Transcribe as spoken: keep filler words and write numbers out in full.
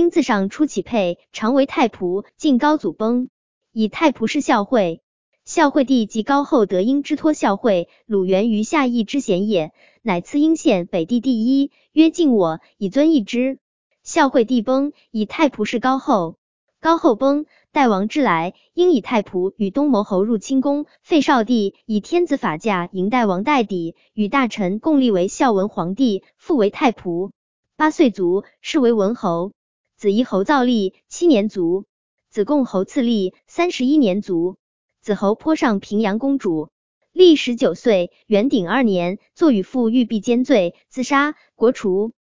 因自上初起配，常为太仆，晋高祖崩，以太仆事孝惠。孝惠帝即高后得因之托孝惠，鲁源于下邑之贤也，乃赐阴县北地第一，曰敬我，以尊义之。孝惠帝崩，以太仆事高后。高后崩，代王之来，因以太仆与东牟侯入清宫，废少帝，以天子法驾迎代王代抵，与大臣共立为孝文皇帝，复为太仆。八岁卒，是为文侯。子夷侯造立，七年卒。子贡侯赐立，三十一年卒。子侯颇上平阳公主。历十九岁，元鼎二年，坐与父欲避奸罪，自杀，国除。